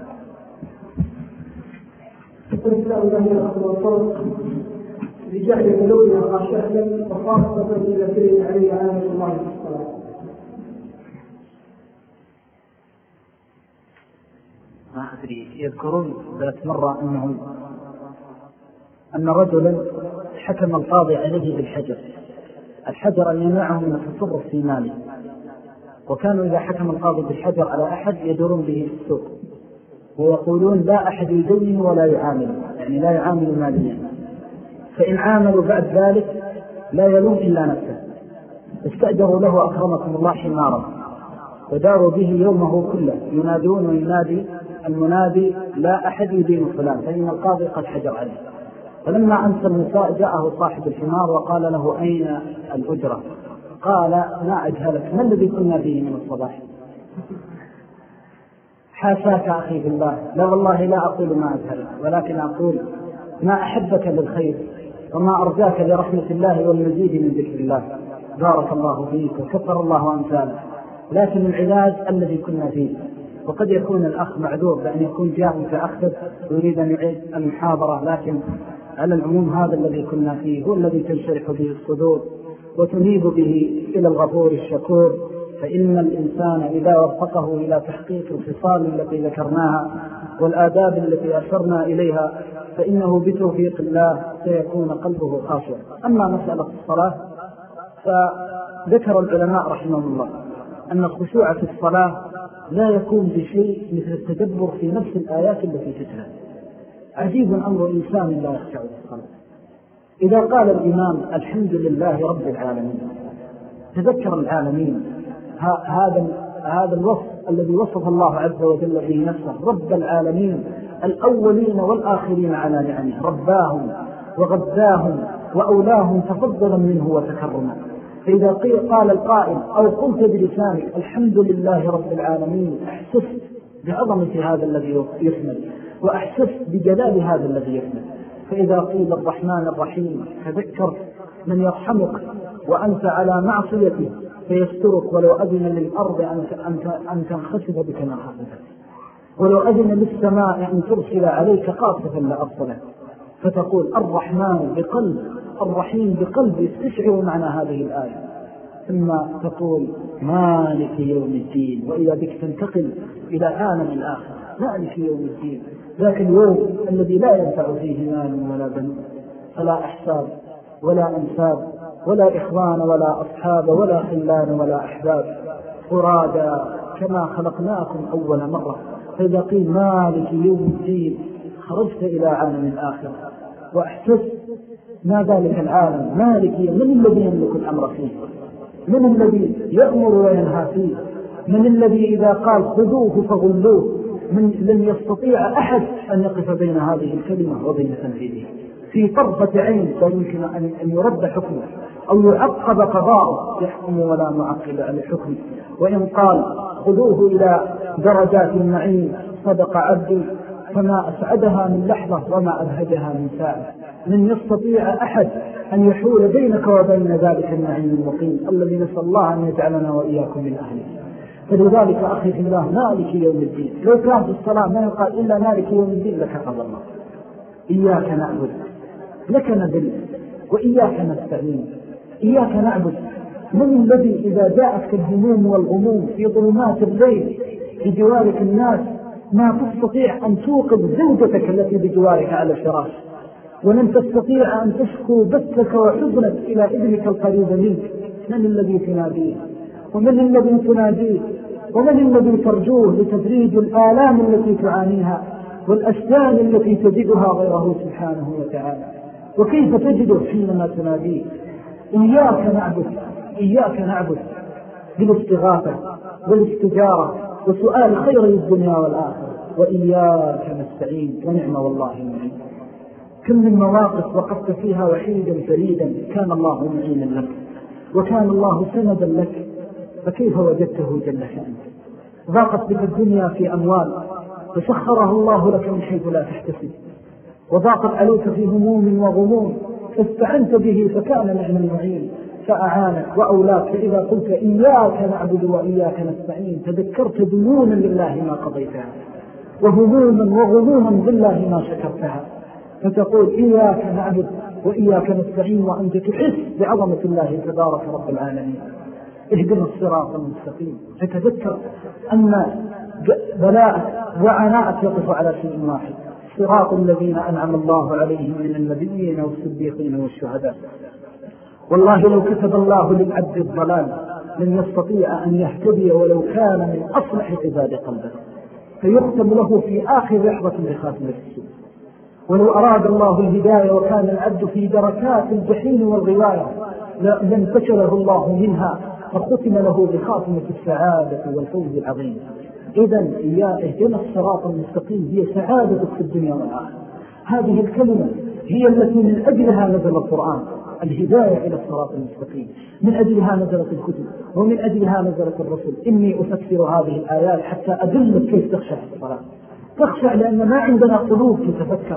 لجعل قلوبنا خاشعة وخاصة لذكرين عليه آية الله في الصلاة. ما أدري، يذكرون ذات مرة أن رجلا حكم القاضي عليه بالحجر، الحجر أن يمنعه من التصرف في ماله، وكانوا إذا حكم القاضي بالحجر على أحد يدورون به في السوق ويقولون لا أحد يدين ولا يعامل، يعني لا يعامل ماليا، فإن عاملوا بعد ذلك لا يلوم إلا نفسه. استأجروا له أكرمكم الله حمارا وداروا به يومه كله، ينادون وينادي المنادي لا أحد يدين فلان، فإن القاضي قد حجر عليه. فلما أمسى المساء جاءه صاحب الحمار وقال له: أين الأجرة؟ قال: ما أجهلك، ما الذي كنا فيه من الصباح؟ حاشاك أخي بالله، لا والله لا أقول ما أجهلك، ولكن أقول ما أحبك للخير وما أرجاك لرحمة الله والمزيد من ذكر الله. بارك الله فيك وكفر الله أمثالك. لكن العلاج الذي كنا فيه، وقد يكون الأخ معذور بأن يكون جاء متأخر ويريد أن يعيد المحاضرة، لكن على العموم هذا الذي كنا فيه هو الذي تنشرح به الصدور وتنيب به إلى الغفور الشكور. فإن الإنسان إذا وفقه إلى تحقيق الخصال التي ذكرناها والآداب التي أشرنا إليها فإنه بتوفيق الله سيكون قلبه خاشعا. أما مسألة الصلاة فذكر العلماء رحمهم الله أن الخشوع في الصلاة لا يكون بشيء مثل التدبر في نفس الآيات التي تتلى. عجيب أمر إنسان لا يخشع في الصلاة. إذا قال الإمام الحمد لله رب العالمين تذكر العالمين، هذا الوصف الذي وصف الله عز وجل به نفسه، رب العالمين الأولين والآخرين على نعمه، رباهم وغذاهم وأولاهم تفضلا منه وتكرما. فإذا قال القائل أو قلت بلسانك الحمد لله رب العالمين، أحسس بعظمة هذا الذي يثمر، وأحسس بجلال هذا الذي يثمر. فإذا قيل الرحمن الرحيم تذكر من يرحمك وأنت على معصيته فيسترك ولو أذن للأرض أن تنخسف بك ما خسفت، ولو أذن للسماء أن ترسل عليك قاصفا لأرسله. فتقول الرحمن بقلب، الرحيم بقلب، يستشعر معنى هذه الآية. ثم تقول مالك يوم الدين، وإذا بك تنتقل إلى عالم الآخر. مالك يوم الدين، ذاك اليوم الذي لا ينفع فيه مال ولا بنون، فلا أحساب ولا أنساب ولا إخوان ولا أصحاب ولا خلان ولا أحباب، فرادا كما خلقناكم أول مرة. فإذا قيل مالك يوم الدين خرجت إلى عالم الآخرة وأحسست ما ذلك العالم. مالك من الذي يملك الأمر فيه؟ من الذي يأمر وينهى فيه؟ من الذي إذا قال خذوه فغلوه لن يستطيع أحد أن يقف بين هذه الكلمة وبين تنفيذه؟ في طرفة عين لا يمكن أن يرد حكمه أو يعقب قضاءه، يحكم ولا معقب على حكمه. وإن قال خذوه إلى درجات النعيم صدق عبدي، فما أسعدها من لحظة وما أبهجها من ساعة. من يستطيع أحد أن يحول بينك وبين ذلك النعيم المقيم الذي نسأل الله أن يجعلنا وإياكم من أهله. فلذلك أخي في الله مالك يوم الدين، لو كان في الصلاة ما يقال إلا مالك يوم الدين لكفر الله. إياك نعبد لك نذل وإياك نستعين. إياك نعبد من الذي إذا جاءتك الهموم والغموم في ظلمات الليل بجوارك الناس ما تستطيع أن توقظ زوجتك التي بجوارك على الفراش، ولن تستطيع أن تشكو بثك وحزنك إلى ابنك القريب منك؟ من الذي تناديه؟ ومن الذي تناديه؟ ومن الذي ترجوه لتفريج الآلام التي تعانيها والأشجان التي تجدها غيره سبحانه وتعالى؟ وكيف تجده حينما تناديه؟ إياك نعبد، إياك نعبد بالاستغاثة والاستجارة وسؤال خير الدنيا والآخرة، وإياك نستعين، ونعم والله المعين. كم من مواقف وقفت فيها وحيدا فريدا كان الله معينا لك وكان الله سندا لك، فكيف وجدته جل شأنه؟ ضاقت بك الدنيا في أموال فسخرها الله لك من حيث لا تحتسب، وضاقت عليك في هموم وغموم فاستعنت به فكان نعم المعين فأعانك وأولاك. فإذا قلت إياك نعبد وإياك نستعين تذكرت ديونا لله ما قضيتها وهموما وغموما بالله ما شكرتها، فتقول إياك نعبد وإياك نستعين وأنت تحس بعظمة الله تبارك رب العالمين. اهدنا الصراط المستقيم، فتذكر أن بلاءك وعناءك يقف على شيء واحد: صراط الذين أنعم الله عليهم من النبيين والصديقين والشهداء. والله لو كتب الله للعبد الضلال لن يستطيع أن يهتدي ولو كان من أصلح عباد قلبه، فيختم له في آخر لحظة بخاتمة السوء. ولو أراد الله الهداية وكان العبد في دركات الجحيم والغواية لانتشله الله منها فختم له بخاتمة السعادة والفوز العظيم. إذن اهدنا الصراط المستقيم هي سعادة في الدنيا والآخرة. هذه الكلمة هي التي من أجلها نزل القرآن، الهداية إلى الصراط المستقيم، من أجلها نزلت الكتب ومن أجلها نزلت الرسل. إني أفسر هذه الآيات حتى أدلك كيف تخشع في الصلاة. تخشع لأن ما عندنا قلوب تتفكر،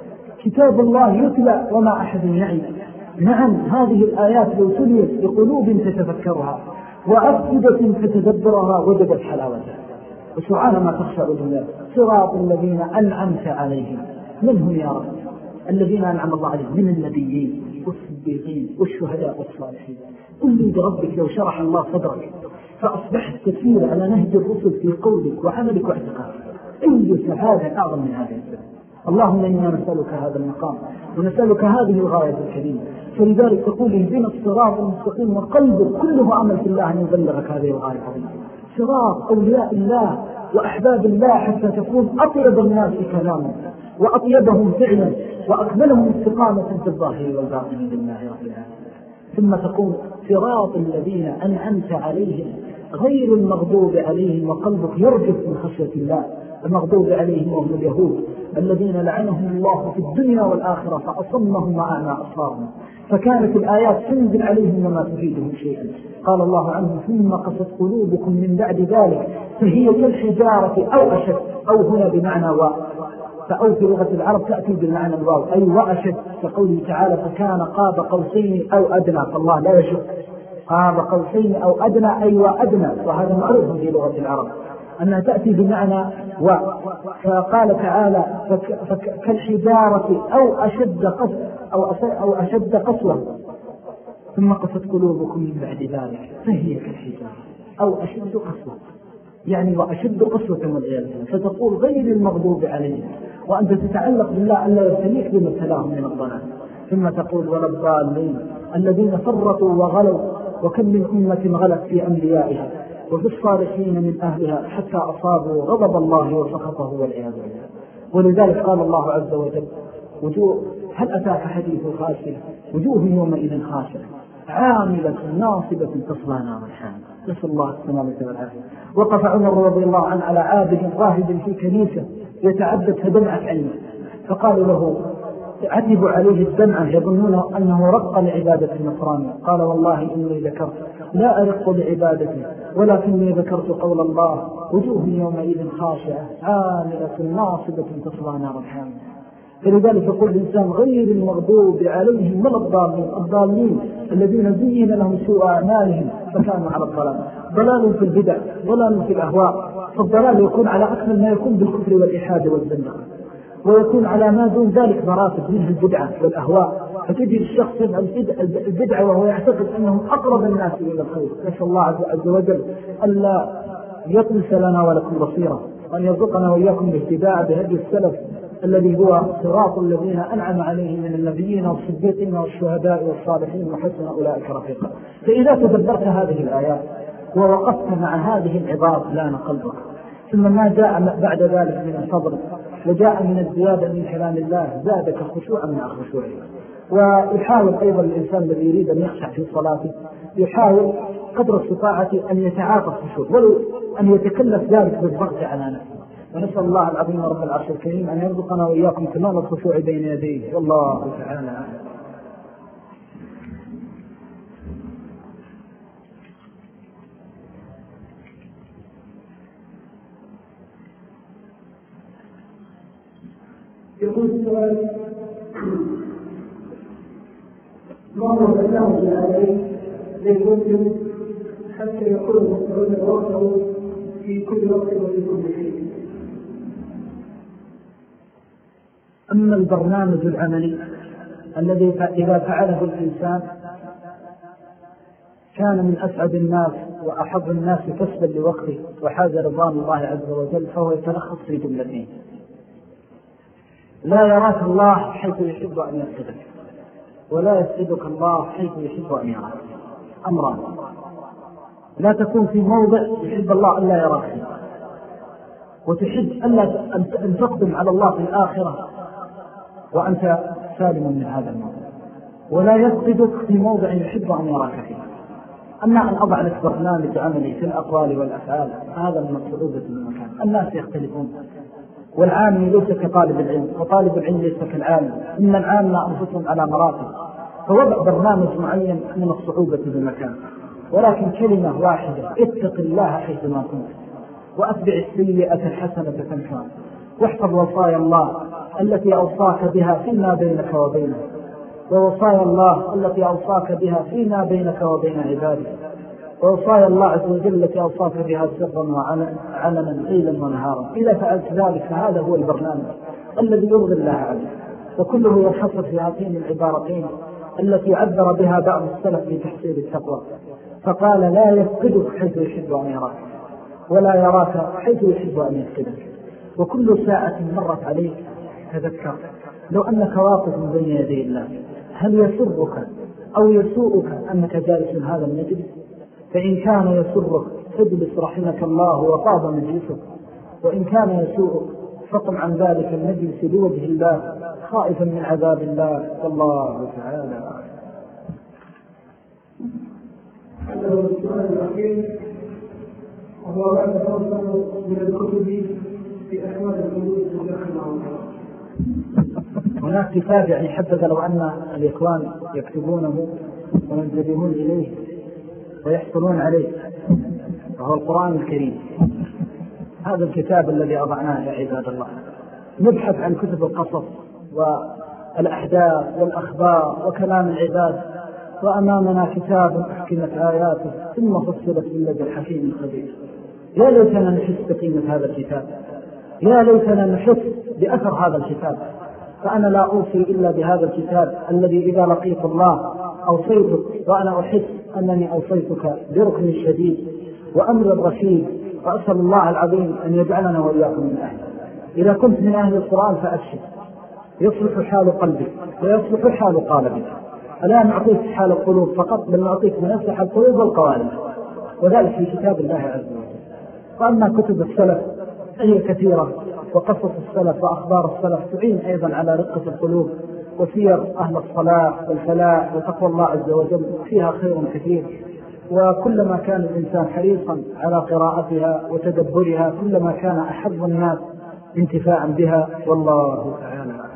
كتاب الله يتلى وما أحد يعي. نعم، هذه الآيات لو تليت بقلوب تتفكرها وأفئدة تتدبرها وجدت حلاوتها. وسبحان ما تخشع لله. صراط الذين أنعمت عليهم، من هم يا رب؟ الذين أنعم الله عليهم من النبيين والصديقين والشهداء والصالحين. قل لي بربك لو شرح الله صدرك فأصبحت تسير على نهج الرسل في قولك وعملك واعتقادك، أي سعادة أعظم من هذا السبب. اللهم إنا نسألك هذا المقام ونسألك هذه الغاية الكريمة. فلذلك تقول اهدنا الصراط المستقيم وقلبك كله أمل في الله أن يبلغك هذه الغاية العظيمة. صراط أولياء الله وأحباب الله حتى تكون أطيب الناس كلاما وأطيبهم فعلا وأكملهم استقامة في الظاهر والباطن لله رب العالمين. ثم تقول صراط الذين أنعمت عليهم غير المغضوب عليهم، وقلبك يرجف من خشية الله. المغضوب عليهم وهم اليهود الذين لعنهم الله في الدنيا والآخرة فأصمهم وأعمى أبصارهم، فكانت الآيات تنزل عليهم وما تفيدهم شيئا. قال الله عنهم ثم قست قلوبكم من بعد ذلك فهي كالحجارة أو أشد، أو هنا بمعنى فأو في لغة العرب تأتي بالمعنى الواو أي وأشد، كقوله تعالى فكان قاب قوسين أو أدنى، فالله لا يشك. قاب قوسين أو أدنى أي وأدنى، وهذا معروف في لغة العرب أنها تأتي بمعنى فقال تعالى كالحجارة أو أشد قسوة ثم قست قلوبكم من بعد ذلك فهي كالحجارة أو أشد قسوة، يعني وأشد قسوة والعياذ بالله، فتقول غير المغضوب عليهم وأنت تتعلق بالله ألا يبتليك بمثلهم من الضلال، ثم تقول ولا الضالين الذين فرطوا وغلوا وكم من أمة غلت في أنبيائها وفي الصالحين من أهلها حتى أصابوا غضب الله وسخطه والعياذ بالله. ولذلك قال الله عز وجل هل أتاك حديث خاشعة وجوه يومئذ خاشعة عاملة ناصبة تصلى نارا حامية، نسأل الله السلامة والعافية. وقف عمر رضي الله عنه على عابد راهب في كنيسة يتعبد فدمعت عينه، فقالوا له عتبوا عليه الدمعة يظنون أنه رق لعبادة النصراني، قال والله إني ذكرت لا أرق لعبادته ولكني ذكرت قول الله وجوه يومئذ خاشعة عاملة ناصبة تصلى نارا حامية. فلذلك يقول الإنسان غير المغضوب عليهم من الضالين الذين زين لهم سوء أعمالهم فكانوا على الضلال، ضلال في البدع ضلال في الأهواء. فالضلال يكون على أكمل ما يكون بالكفر والإلحاد والزندقة، ويكون على ما دون ذلك مراتب منها البدعة والأهواء، فتجد الشخص البدعة وهو يعتقد أنهم أقرب الناس إلى الخير. نسأل الله عز وجل ألا يطمس لنا ولكم بصيرا، وأن يرزقنا وإياكم باهتداء بهدي السلف الذي هو صراط الذين أنعم عليهم من النبيين والصديقين والشهداء والصالحين وحسن أولئك رفيقا. فإذا تدبرت هذه الآيات ووقفت مع هذه العبارة لان قلبك، ثم ما جاء بعد ذلك من الفضل وجاء من الزيادة من كلام الله زادك خشوعا مع خشوعه. ويحاول أيضا الإنسان الذي يريد أن يخشع في صلاته يحاول قدر استطاعته أن يتعاطى الخشوع ولو أن يتكلف ذلك بالضغط على نفسه. ونسأل الله العظيم رب العرش الكريم أن يرزقنا وإياكم تمام الخشوع بين يديه، والله تعالى. يقول السؤال ما هو التناول عليه للمسلم حتى يكون مستعدا وقته في كل وقت وفي كل شيء؟ أما البرنامج العملي الذي إذا فعله الإنسان كان من أسعد الناس وأحب الناس كسبا لوقته وحاز رضوان الله عز وجل، فهو يتلخص في جملتين: لا يراك الله حيث يحب أن يسعدك، ولا يسعدك الله حيث يحب أن يراك. أمران: لا تكون في موضع يحب الله ألا يراك فيه، وتحب أن تقدم على الله في الآخرة وأنت سالم من هذا الموضوع، ولا يفقدك في موضع يحب أن يراك فيه. أما أن أضع لك برنامج عملي في الأقوال والأفعال هذا من الصعوبة المكان. الناس يختلفون، والعالم ليس كطالب العلم، وطالب العلم ليس كالعالم، إن العالم أنفسهم على مراتب، فوضع برنامج معين من الصعوبة بمكان. ولكن كلمة واحدة: اتق الله حيثما كنت، وأتبع السيئة الحسنة تمحها، واحفظ وصايا الله التي أوصاك بها فيما بينك وبينه، ووصايا الله التي أوصاك بها فيما بينك وبين عبادك، ووصايا الله عز وجل التي أوصاك بها سرا وعلنا ليلا ونهارا. إذا فعلت ذلك فهذا هو البرنامج الذي يرضي الله عليه. وكله ينحصر في هاتين العبارتين التي عبر بها بعض السلف في تحصيل التقوى، فقال: لا يفقدك حيث يحب أن يراك، ولا يراك حيث يحب أن يفقدك. وكل ساعة مرت عليك تذكر لو أنك واقف بين يدي الله هل يسرك أو يسوءك أنك جالس هذا المجلس؟ فإن كان يسرك فاجلس رحمك الله وطاب مجلسك، وإن كان يسوءك فقم عن ذلك المجلس لوجه الله خائفا من عذاب الله، والله تعالى. هذا هو السؤال الأخير، وهو بعد توصل من الكتب في أحوال الحدود المدخلة. هناك كتاب يعني حبذا لو أن الإخوان يكتبونه وينتبهون إليه ويحصلون عليه، وهو القرآن الكريم. هذا الكتاب الذي أضعناه يا عباد الله. نبحث عن كتب القصص والأحداث والأخبار وكلام العباد وأمامنا كتاب أحكمت آياته ثم فصلت من لدن الحكيم الخبير. يا ليتنا نحس بقيمة هذا الكتاب، يا ليتنا نحس بأثر هذا الكتاب. فأنا لا أوصي إلا بهذا الكتاب الذي إذا لقيت الله أوصيتك، وأنا أحس أنني أوصيتك بركن الشديد وأمر الرشيد، وأسأل الله العظيم أن يجعلنا وإياكم من أهل. إذا كنت من أهل القرآن فأبشر، يصلح حال قلبك ويصلح حال قالبك. ألا نعطيك حال القلوب فقط، بل نعطيك من أصلح القلوب والقوالب، وذلك في كتاب الله عز وجل. وأما كتب السلف هي كثيرة، وقصص السلف وأخبار السلف تعين أيضا على رقة القلوب، وسير أهل الصلاح والفلاح وتقوى الله عز وجل فيها خير كثير. وكلما كان الإنسان حريصا على قراءتها وتدبرها كلما كان أحب الناس انتفاعا بها، والله تعالى.